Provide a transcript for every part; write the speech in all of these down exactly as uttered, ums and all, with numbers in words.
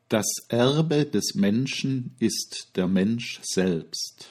Das Erbe des Menschen ist der Mensch selbst.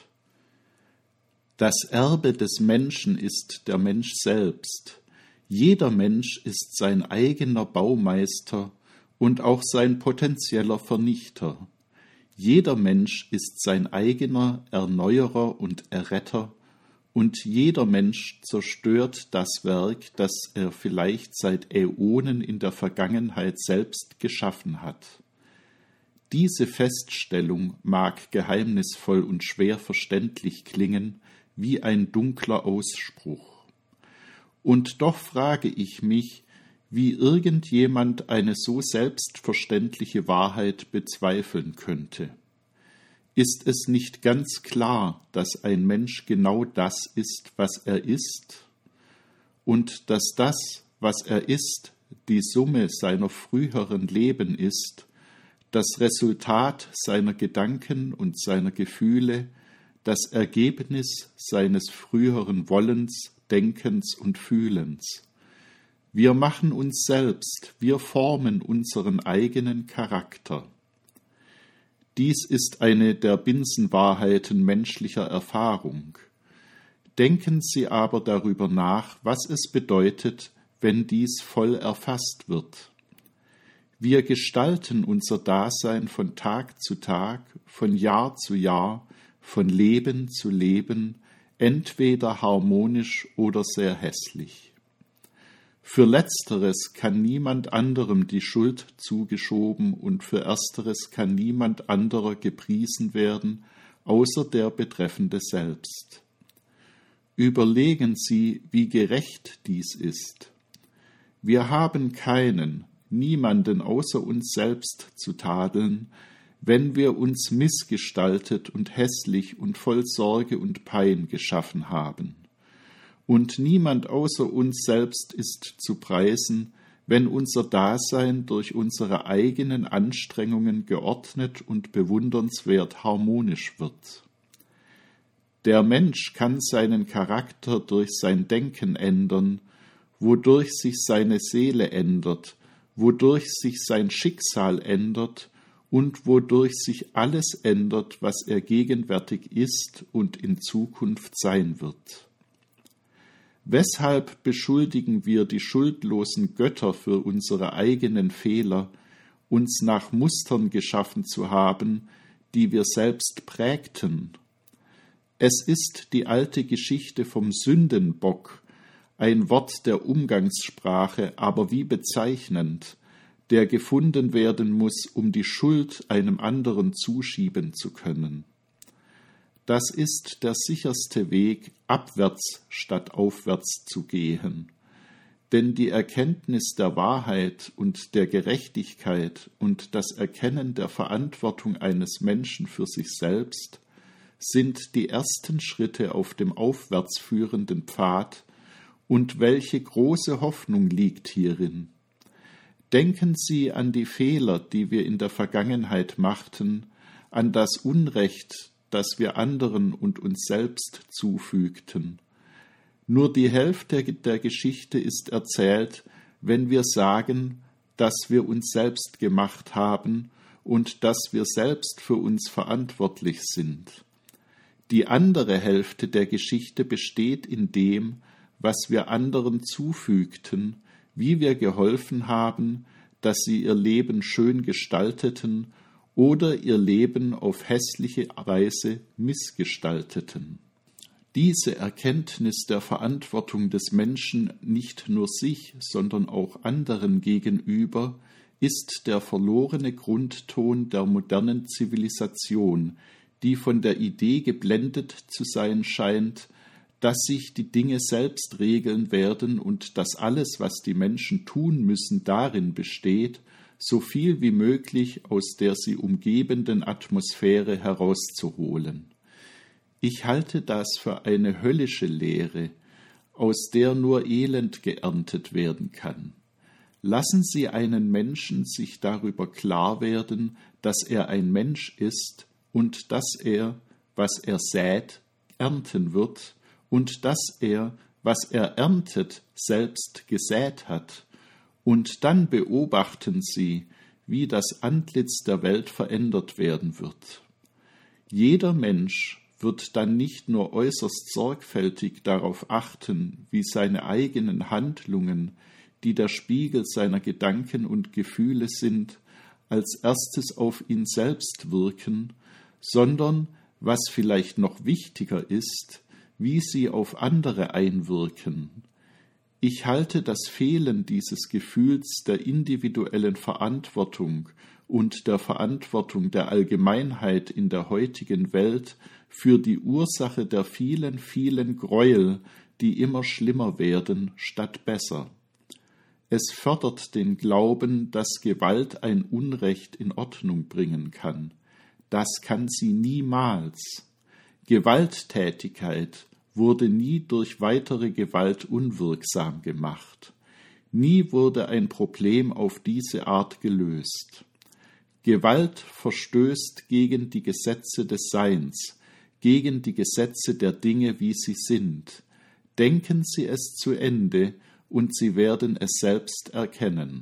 Das Erbe des Menschen ist der Mensch selbst. Jeder Mensch ist sein eigener Baumeister und auch sein potenzieller Vernichter. Jeder Mensch ist sein eigener Erneuerer und Erretter, und jeder Mensch zerstört das Werk, das er vielleicht seit Äonen in der Vergangenheit selbst geschaffen hat. Diese Feststellung mag geheimnisvoll und schwer verständlich klingen, wie ein dunkler Ausspruch. Und doch frage ich mich, wie irgendjemand eine so selbstverständliche Wahrheit bezweifeln könnte. Ist es nicht ganz klar, dass ein Mensch genau das ist, was er ist, und dass das, was er ist, die Summe seiner früheren Leben ist, das Resultat seiner Gedanken und seiner Gefühle, das Ergebnis seines früheren Wollens, Denkens und Fühlens. Wir machen uns selbst, wir formen unseren eigenen Charakter. Dies ist eine der Binsenwahrheiten menschlicher Erfahrung. Denken Sie aber darüber nach, was es bedeutet, wenn dies voll erfasst wird. Wir gestalten unser Dasein von Tag zu Tag, von Jahr zu Jahr, von Leben zu Leben, entweder harmonisch oder sehr hässlich. Für Letzteres kann niemand anderem die Schuld zugeschoben und für Ersteres kann niemand anderer gepriesen werden, außer der Betreffende selbst. Überlegen Sie, wie gerecht dies ist. Wir haben keinen, niemanden außer uns selbst zu tadeln, wenn wir uns missgestaltet und hässlich und voll Sorge und Pein geschaffen haben. Und niemand außer uns selbst ist zu preisen, wenn unser Dasein durch unsere eigenen Anstrengungen geordnet und bewundernswert harmonisch wird. Der Mensch kann seinen Charakter durch sein Denken ändern, wodurch sich seine Seele ändert, wodurch sich sein Schicksal ändert und wodurch sich alles ändert, was er gegenwärtig ist und in Zukunft sein wird. Weshalb beschuldigen wir die schuldlosen Götter für unsere eigenen Fehler, uns nach Mustern geschaffen zu haben, die wir selbst prägten? Es ist die alte Geschichte vom Sündenbock, ein Wort der Umgangssprache, aber wie bezeichnend, der gefunden werden muss, um die Schuld einem anderen zuschieben zu können. Das ist der sicherste Weg, abwärts statt aufwärts zu gehen. Denn die Erkenntnis der Wahrheit und der Gerechtigkeit und das Erkennen der Verantwortung eines Menschen für sich selbst sind die ersten Schritte auf dem aufwärts führenden Pfad, und welche große Hoffnung liegt hierin. Denken Sie an die Fehler, die wir in der Vergangenheit machten, an das Unrecht, das wir anderen und uns selbst zufügten. Nur die Hälfte der Geschichte ist erzählt, wenn wir sagen, dass wir uns selbst gemacht haben und dass wir selbst für uns verantwortlich sind. Die andere Hälfte der Geschichte besteht in dem, was wir anderen zufügten, wie wir geholfen haben, dass sie ihr Leben schön gestalteten oder ihr Leben auf hässliche Weise missgestalteten. Diese Erkenntnis der Verantwortung des Menschen nicht nur sich, sondern auch anderen gegenüber ist der verlorene Grundton der modernen Zivilisation, die von der Idee geblendet zu sein scheint, dass sich die Dinge selbst regeln werden und dass alles, was die Menschen tun müssen, darin besteht, so viel wie möglich aus der sie umgebenden Atmosphäre herauszuholen. Ich halte das für eine höllische Lehre, aus der nur Elend geerntet werden kann. Lassen Sie einen Menschen sich darüber klar werden, dass er ein Mensch ist und dass er, was er sät, ernten wird, und dass er, was er erntet, selbst gesät hat. Und dann beobachten Sie, wie das Antlitz der Welt verändert werden wird. Jeder Mensch wird dann nicht nur äußerst sorgfältig darauf achten, wie seine eigenen Handlungen, die der Spiegel seiner Gedanken und Gefühle sind, als erstes auf ihn selbst wirken, sondern, was vielleicht noch wichtiger ist, wie sie auf andere einwirken. Ich halte das Fehlen dieses Gefühls der individuellen Verantwortung und der Verantwortung der Allgemeinheit in der heutigen Welt für die Ursache der vielen, vielen Gräuel, die immer schlimmer werden, statt besser. Es fördert den Glauben, dass Gewalt ein Unrecht in Ordnung bringen kann. Das kann sie niemals. Gewalttätigkeit wurde nie durch weitere Gewalt unwirksam gemacht. Nie wurde ein Problem auf diese Art gelöst. Gewalt verstößt gegen die Gesetze des Seins, gegen die Gesetze der Dinge, wie sie sind. Denken Sie es zu Ende, und Sie werden es selbst erkennen.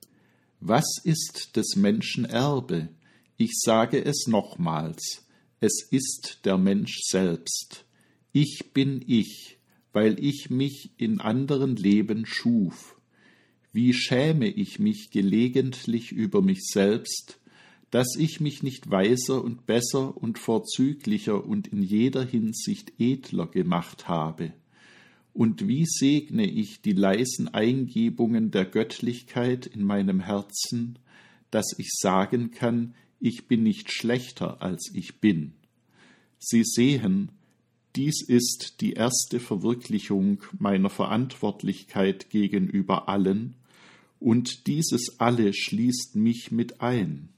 Was ist des Menschen Erbe? Ich sage es nochmals, es ist der Mensch selbst. Ich bin ich, weil ich mich in anderen Leben schuf. Wie schäme ich mich gelegentlich über mich selbst, dass ich mich nicht weiser und besser und vorzüglicher und in jeder Hinsicht edler gemacht habe. Und wie segne ich die leisen Eingebungen der Göttlichkeit in meinem Herzen, dass ich sagen kann, ich bin nicht schlechter, als ich bin. Sie sehen, dies ist die erste Verwirklichung meiner Verantwortlichkeit gegenüber allen, und dieses Alle schließt mich mit ein.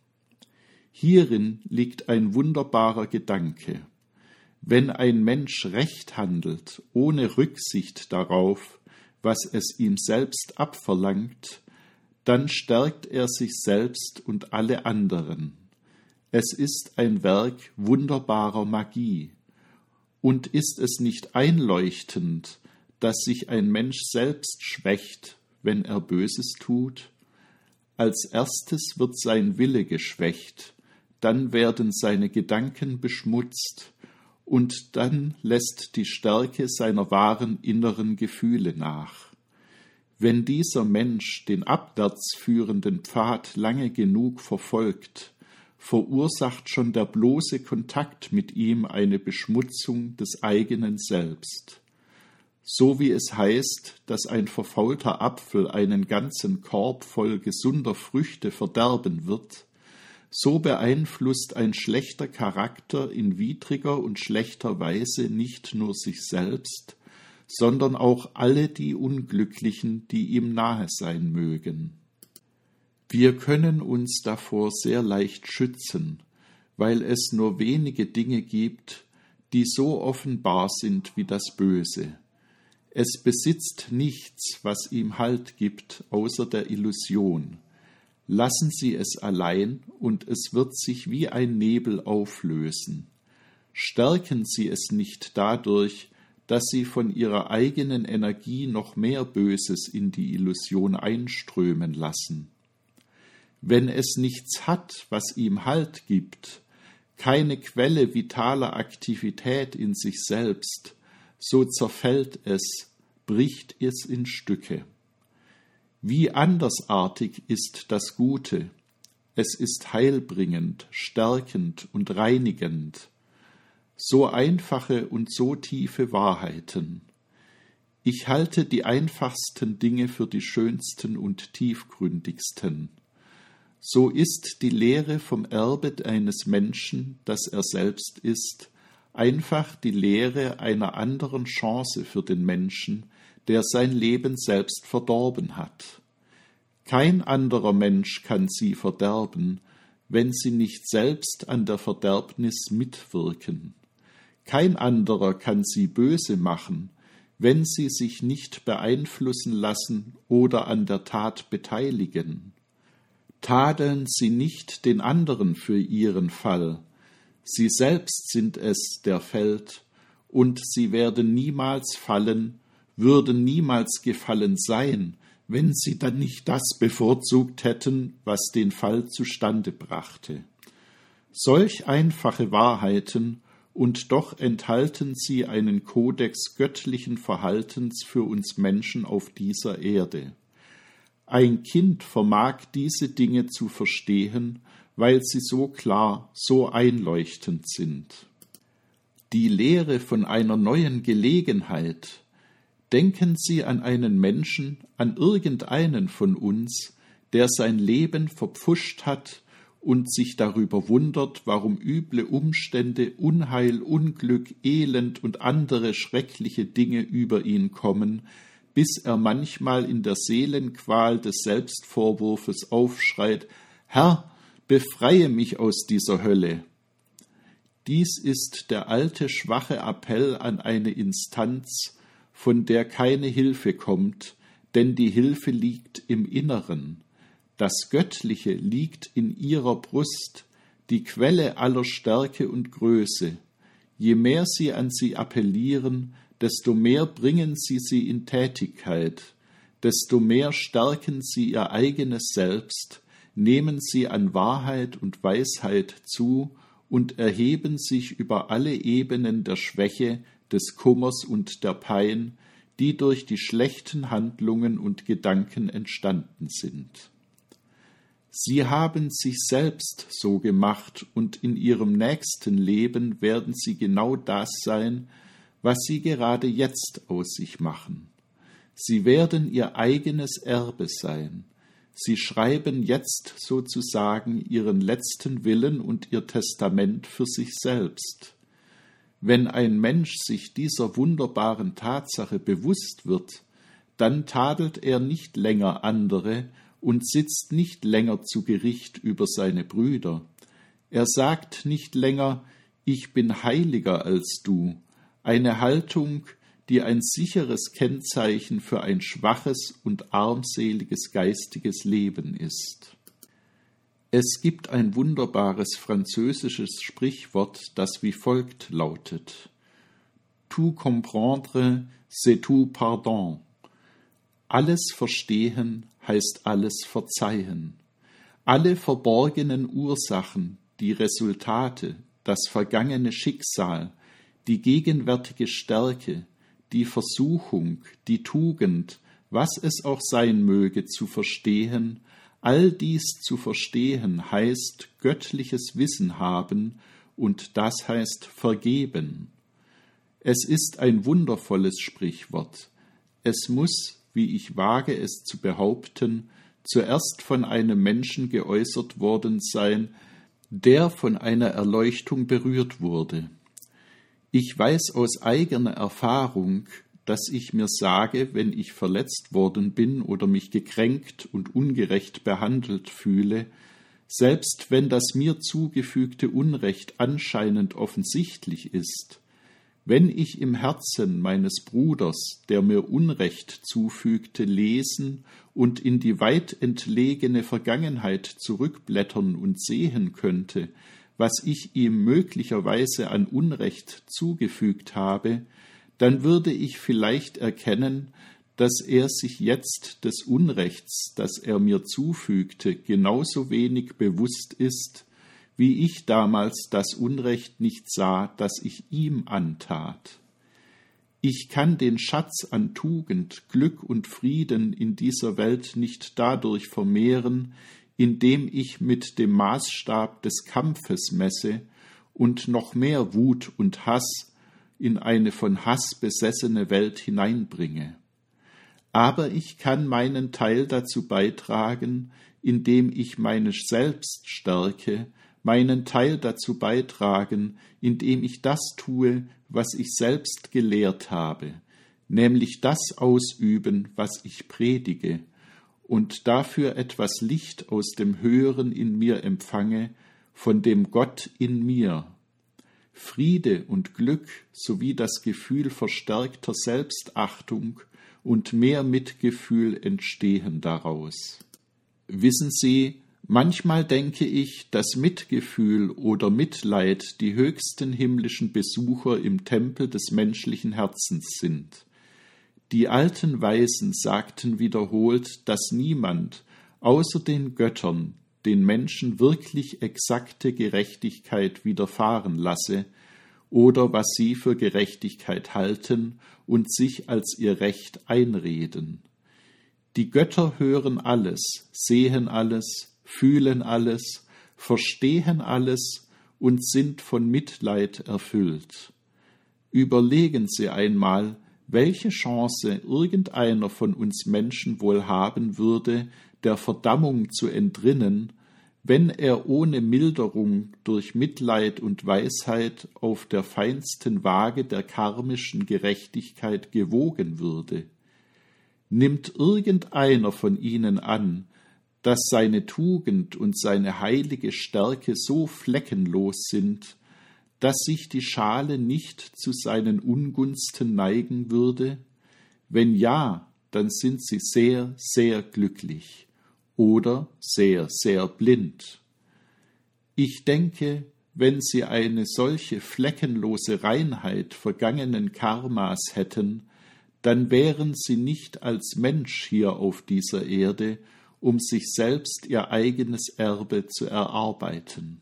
Hierin liegt ein wunderbarer Gedanke. Wenn ein Mensch recht handelt, ohne Rücksicht darauf, was es ihm selbst abverlangt, dann stärkt er sich selbst und alle anderen. Es ist ein Werk wunderbarer Magie. Und ist es nicht einleuchtend, dass sich ein Mensch selbst schwächt, wenn er Böses tut? Als erstes wird sein Wille geschwächt, dann werden seine Gedanken beschmutzt, und dann lässt die Stärke seiner wahren inneren Gefühle nach. Wenn dieser Mensch den abwärts führenden Pfad lange genug verfolgt, verursacht schon der bloße Kontakt mit ihm eine Beschmutzung des eigenen Selbst. So wie es heißt, dass ein verfaulter Apfel einen ganzen Korb voll gesunder Früchte verderben wird, so beeinflusst ein schlechter Charakter in widriger und schlechter Weise nicht nur sich selbst, sondern auch alle die Unglücklichen, die ihm nahe sein mögen. Wir können uns davor sehr leicht schützen, weil es nur wenige Dinge gibt, die so offenbar sind wie das Böse. Es besitzt nichts, was ihm Halt gibt, außer der Illusion. Lassen Sie es allein, und es wird sich wie ein Nebel auflösen. Stärken Sie es nicht dadurch, dass Sie von Ihrer eigenen Energie noch mehr Böses in die Illusion einströmen lassen. Wenn es nichts hat, was ihm Halt gibt, keine Quelle vitaler Aktivität in sich selbst, so zerfällt es, bricht es in Stücke. Wie andersartig ist das Gute. Es ist heilbringend, stärkend und reinigend. So einfache und so tiefe Wahrheiten. Ich halte die einfachsten Dinge für die schönsten und tiefgründigsten. So ist die Lehre vom Erbe eines Menschen, das er selbst ist, einfach die Lehre einer anderen Chance für den Menschen, der sein Leben selbst verdorben hat. Kein anderer Mensch kann sie verderben, wenn sie nicht selbst an der Verderbnis mitwirken. Kein anderer kann sie böse machen, wenn sie sich nicht beeinflussen lassen oder an der Tat beteiligen. Tadeln Sie nicht den anderen für ihren Fall. Sie selbst sind es, der fällt, und sie werden niemals fallen, würden niemals gefallen sein, wenn sie dann nicht das bevorzugt hätten, was den Fall zustande brachte. Solch einfache Wahrheiten, und doch enthalten sie einen Kodex göttlichen Verhaltens für uns Menschen auf dieser Erde. Ein Kind vermag diese Dinge zu verstehen, weil sie so klar, so einleuchtend sind. Die Lehre von einer neuen Gelegenheit. Denken Sie an einen Menschen, an irgendeinen von uns, der sein Leben verpfuscht hat und sich darüber wundert, warum üble Umstände, Unheil, Unglück, Elend und andere schreckliche Dinge über ihn kommen, bis er manchmal in der Seelenqual des Selbstvorwurfes aufschreit: »Herr, befreie mich aus dieser Hölle!« Dies ist der alte, schwache Appell an eine Instanz, von der keine Hilfe kommt, denn die Hilfe liegt im Inneren. Das Göttliche liegt in ihrer Brust, die Quelle aller Stärke und Größe. Je mehr sie an sie appellieren, desto mehr bringen sie sie in Tätigkeit, desto mehr stärken sie ihr eigenes Selbst, nehmen sie an Wahrheit und Weisheit zu und erheben sich über alle Ebenen der Schwäche, des Kummers und der Pein, die durch die schlechten Handlungen und Gedanken entstanden sind. Sie haben sich selbst so gemacht, und in ihrem nächsten Leben werden sie genau das sein, was sie gerade jetzt aus sich machen. Sie werden ihr eigenes Erbe sein. Sie schreiben jetzt sozusagen ihren letzten Willen und ihr Testament für sich selbst. Wenn ein Mensch sich dieser wunderbaren Tatsache bewusst wird, dann tadelt er nicht länger andere und sitzt nicht länger zu Gericht über seine Brüder. Er sagt nicht länger: Ich bin heiliger als du, eine Haltung, die ein sicheres Kennzeichen für ein schwaches und armseliges geistiges Leben ist. Es gibt ein wunderbares französisches Sprichwort, das wie folgt lautet: Tout comprendre, c'est tout pardon. Alles verstehen heißt alles verzeihen. Alle verborgenen Ursachen, die Resultate, das vergangene Schicksal, die gegenwärtige Stärke, die Versuchung, die Tugend, was es auch sein möge, zu verstehen, all dies zu verstehen heißt göttliches Wissen haben, und das heißt vergeben. Es ist ein wundervolles Sprichwort. Es muss, wie ich wage es zu behaupten, zuerst von einem Menschen geäußert worden sein, der von einer Erleuchtung berührt wurde. Ich weiß aus eigener Erfahrung, dass ich mir sage, wenn ich verletzt worden bin oder mich gekränkt und ungerecht behandelt fühle, selbst wenn das mir zugefügte Unrecht anscheinend offensichtlich ist, wenn ich im Herzen meines Bruders, der mir Unrecht zufügte, lesen und in die weit entlegene Vergangenheit zurückblättern und sehen könnte, was ich ihm möglicherweise an Unrecht zugefügt habe, dann würde ich vielleicht erkennen, dass er sich jetzt des Unrechts, das er mir zufügte, genauso wenig bewusst ist, wie ich damals das Unrecht nicht sah, das ich ihm antat. Ich kann den Schatz an Tugend, Glück und Frieden in dieser Welt nicht dadurch vermehren, indem ich mit dem Maßstab des Kampfes messe und noch mehr Wut und Hass in eine von Hass besessene Welt hineinbringe. Aber ich kann meinen Teil dazu beitragen, indem ich meine Selbst stärke, meinen Teil dazu beitragen, indem ich das tue, was ich selbst gelehrt habe, nämlich das ausüben, was ich predige, und dafür etwas Licht aus dem Höheren in mir empfange, von dem Gott in mir. Friede und Glück sowie das Gefühl verstärkter Selbstachtung und mehr Mitgefühl entstehen daraus. Wissen Sie, manchmal denke ich, dass Mitgefühl oder Mitleid die höchsten himmlischen Besucher im Tempel des menschlichen Herzens sind. Die alten Weisen sagten wiederholt, dass niemand außer den Göttern den Menschen wirklich exakte Gerechtigkeit widerfahren lasse oder was sie für Gerechtigkeit halten und sich als ihr Recht einreden. Die Götter hören alles, sehen alles, fühlen alles, verstehen alles und sind von Mitleid erfüllt. Überlegen Sie einmal, welche Chance irgendeiner von uns Menschen wohl haben würde, der Verdammung zu entrinnen, wenn er ohne Milderung durch Mitleid und Weisheit auf der feinsten Waage der karmischen Gerechtigkeit gewogen würde. Nimmt irgendeiner von ihnen an, dass seine Tugend und seine heilige Stärke so fleckenlos sind, dass sich die Schale nicht zu seinen Ungunsten neigen würde? Wenn ja, dann sind sie sehr, sehr glücklich oder sehr, sehr blind. Ich denke, wenn sie eine solche fleckenlose Reinheit vergangenen Karmas hätten, dann wären sie nicht als Mensch hier auf dieser Erde, um sich selbst ihr eigenes Erbe zu erarbeiten.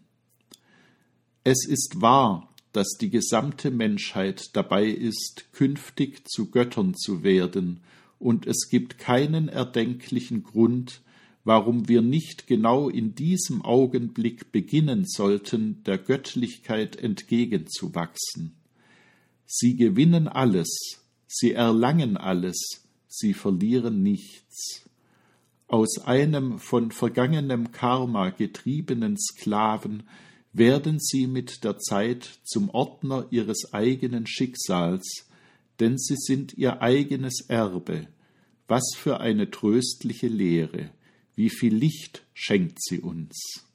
Es ist wahr, dass die gesamte Menschheit dabei ist, künftig zu Göttern zu werden, und es gibt keinen erdenklichen Grund, warum wir nicht genau in diesem Augenblick beginnen sollten, der Göttlichkeit entgegenzuwachsen. Sie gewinnen alles, sie erlangen alles, sie verlieren nichts. Aus einem von vergangenem Karma getriebenen Sklaven werden sie mit der Zeit zum Ordner ihres eigenen Schicksals, denn sie sind ihr eigenes Erbe. Was für eine tröstliche Lehre! Wie viel Licht schenkt sie uns!